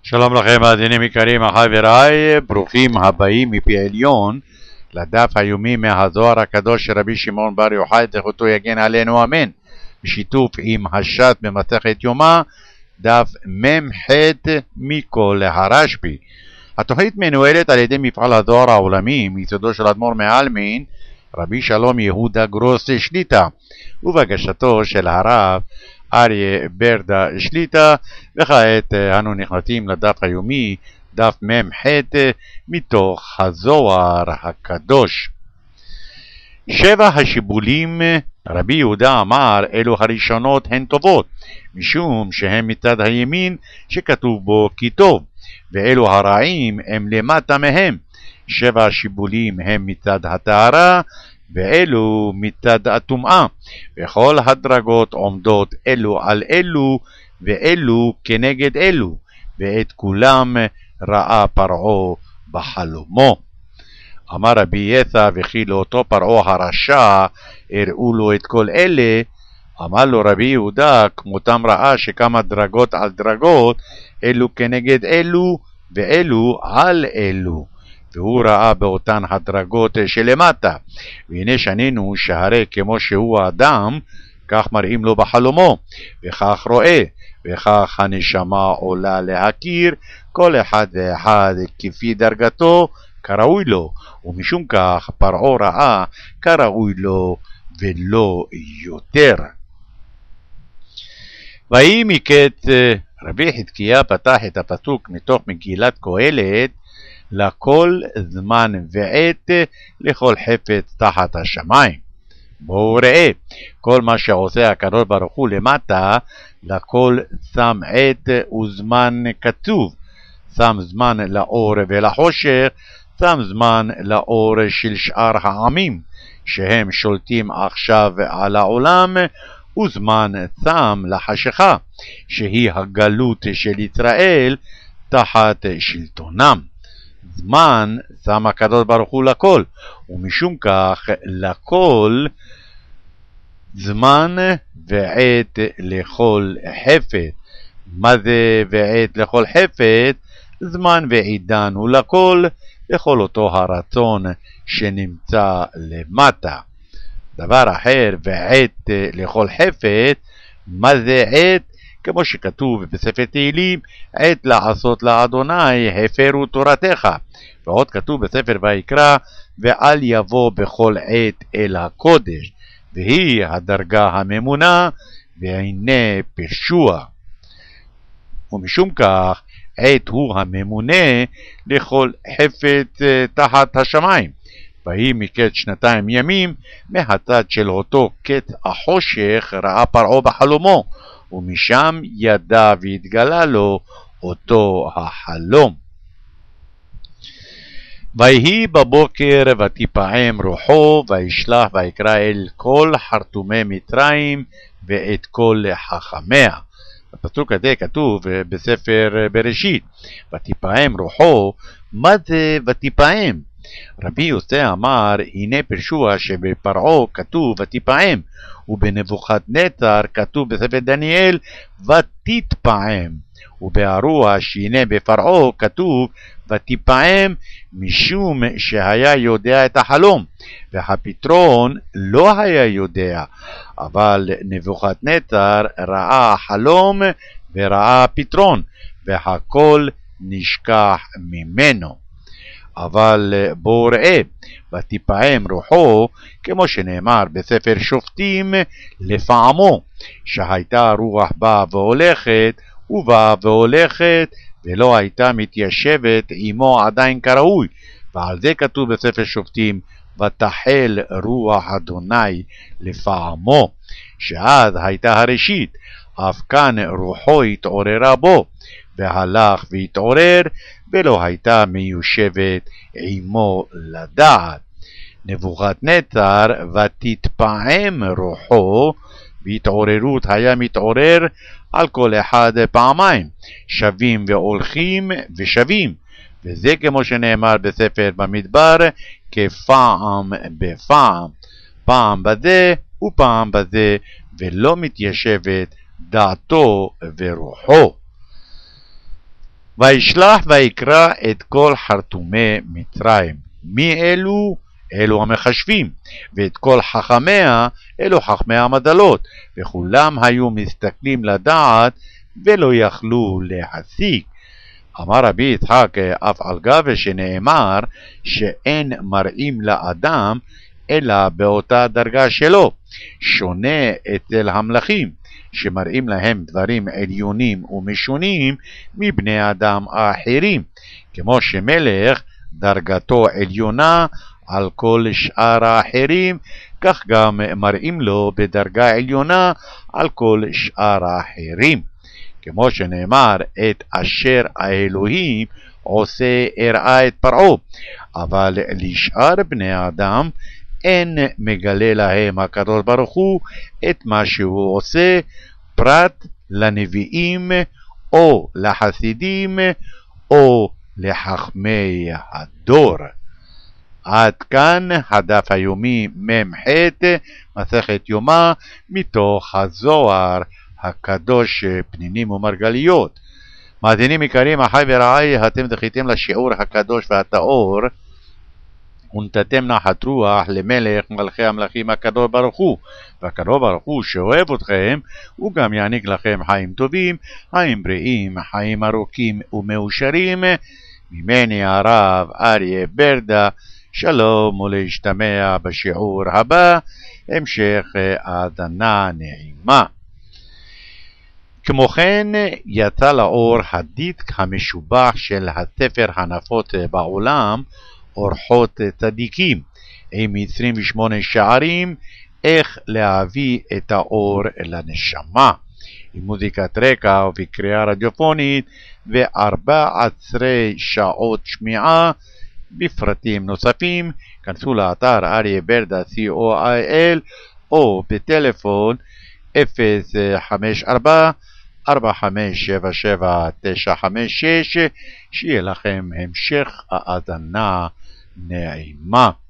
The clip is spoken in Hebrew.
שלום לכם מאזינים יקרים, אחי ורעי, ברוכים הבאים מפי עליון לדף היומי מהזוהר הקדוש של רבי שמעון בר יוחאי זכותו יגן עלינו אמן, בשיתוף עם הש"ת במסכת יומא, דף מ"ח מכל הרשב"י. התוכנית מנוהלת על ידי מפעל הזוהר העולמי מיסודו של אדמו"ר מעלמין רבי שלום יהודה גרוס שליט"א, ובהגשתו של הרב אריה ברדה שליט"א. וכעת אנו נכנסים לדף היומי, דף מ"ח מתוך הזוהר הקדוש. 7 השיבולים, רבי יהודה אמר, אלו הראשונות הן טובות, משום שהן מצד הימין שכתוב בו כי טוב, ואלו הרעים הם למטה מהם. 7 השיבולים הם מצד הטהרה, ואלו מצד הטומאה, וכל הדרגות עומדות אלו על אלו, ואלו כנגד אלו, ואת כולם ראה פרעה בחלומו. אמר רבי יצא, וכי לאותו פרעה הרשע הראו לו את כל אלה. אמר לו רבי יהודה, כמותם ראה שכמה דרגות על דרגות, אלו כנגד אלו, ואלו על אלו, והוא ראה באותן הדרגות שלמטה. והנה שנינו שהרי כמו שהוא האדם, כך מראים לו בחלומו, וכך רואה, וכך הנשמה עולה להכיר, כל אחד ואחד כפי דרגתו כראוי לו, ומשום כך פרעה ראה כראוי לו ולא יותר. ויהי מקץ, רבי חזקיה פתח את הפסוק מתוך מגילת קהלת, לכל זמן ועת לכל חפץ תחת השמיים. בואו ראה, כל מה שעושה הקדוש ברוך הוא למטה, לכל שם עת וזמן קצוב. שם זמן לאור ולחושך, שם זמן לאור של שאר העמים שהם שולטים עכשיו על העולם, וזמן שם לחשכה שהיא הגלות של ישראל תחת שלטונם. זמן שם הקדוש ברוך הוא לכל, ומשום כך לכל זמן ועת לכל חפץ. מה זה ועת לכל חפץ? זמן ועידן הוא לכל, לכל אותו הרצון שנמצא למטה. דבר אחר, ועת לכל חפץ, מה זה עת? כמו שכתוב בספר תהילים, עת לעשות לאדוני הפרו תורתך. ועוד כתוב בספר ויקרא, ואל יבוא בכל עת אל הקודש, והיא הדרגה הממונה, והנה פשוע. ומשום כך עת הוא הממונה לכל חפץ תחת השמיים. ויהי מקץ 2 ימים, מהצד של אותו קץ החושך ראה פרעה בחלומו, ומשם ידע והתגלה לו אותו החלום. ויהי בבוקר ותפעם רוחו, וישלח ויקרא אל כל חרטומי מצרים ואת כל חכמיה. בפסוק הזה כתוב בספר בראשית, ותפעם רוחו. מה זה ותפעם? רבי יוסי אמר, הנה פרשוע שבפרעה כתוב ותפעם, ובנבוכדנצר כתוב בספר דניאל ותתפעם, ובארוע שהנה בפרעה כתוב ותפעם, משום שהיה יודע את החלום, והפתרון לא היה יודע, אבל נבוכדנצר ראה חלום וראה פתרון, והכל נשכח ממנו. אבל בואו ראה, ותפעם רוחו, כמו שנאמר בספר שופטים, לפעמו, שהייתה רוח באה והולכת, ובאה והולכת, ולא הייתה מתיישבת עמו עדיין כראוי. ועל זה כתוב בספר שופטים, ותחל רוח אדוני לפעמו, שאז הייתה הראשית, אף כאן רוחו התעוררה בו, והלך והתעורר, ולא הייתה מיושבת עמו לדעת. נבוכדנצר ותתפעם רוחו, והתעוררות היה מתעורר על כל אחד פעמיים, שווים והולכים ושווים, וזה כמו שנאמר בספר במדבר, כפעם בפעם, פעם בזה ופעם בזה, ולא מתיישבת דעתו ורוחו. וישלח ויקרא את כל חרטומי מצרים. מי אלו? אלו המחשבים, ואת כל חכמיה, אלו חכמי המדלות, וכולם היו מסתכלים לדעת, ולא יכלו להשיג. אמר רבי יצחק, אף על גב שנאמר שאין מראים לאדם אלא באותה דרגה שלו, שונה אצל המלכים, שמראים להם דברים עליונים ומשונים מבני אדם האחרים, כמו שמלך דרגתו עליונה על כל שאר האחרים, כך גם מראים לו בדרגה עליונה על כל שאר האחרים. כמו שנאמר, את אשר האלוהים עושה הראה את פרעה, אבל לשאר בני האדם אין מגלה להם הקדוש ברוך הוא את מה שהוא עושה, פרט לנביאים או לחסידים או לחכמי הדור. עד כאן הדף היומי מ"ח, מסכת יומא, מתוך הזוהר הקדוש פנינים ומרגליות. מאזינים יקרים, אחי ורעי, אתם זכיתם לשיעור הקדוש והטהור, ונתתם נחת רוח למלך מלכי המלכים הקדוש ברוך הוא, והקדוש ברוך הוא שאוהב אתכם, הוא גם יעניק לכם חיים טובים, חיים בריאים, חיים ארוכים ומאושרים. ממני הרב אריה ברדה, שלום ולהשתמע בשיעור הבא, המשך האזנה נעימה. כמו כן יצא לאור הדיסק המשובח של הספר הנפוץ בעולם, אורחות צדיקים, עם 28 שערים, איך להביא את האור לנשמה, עם מוזיקת רקע ובקריאה רדיופונית, ו14 שעות שמיעה. בפרטים נוספים כנסו לאתר אריה ברדה co.il או בטלפון 054-4577-956. שיהיה לכם המשך האזנה נעימה.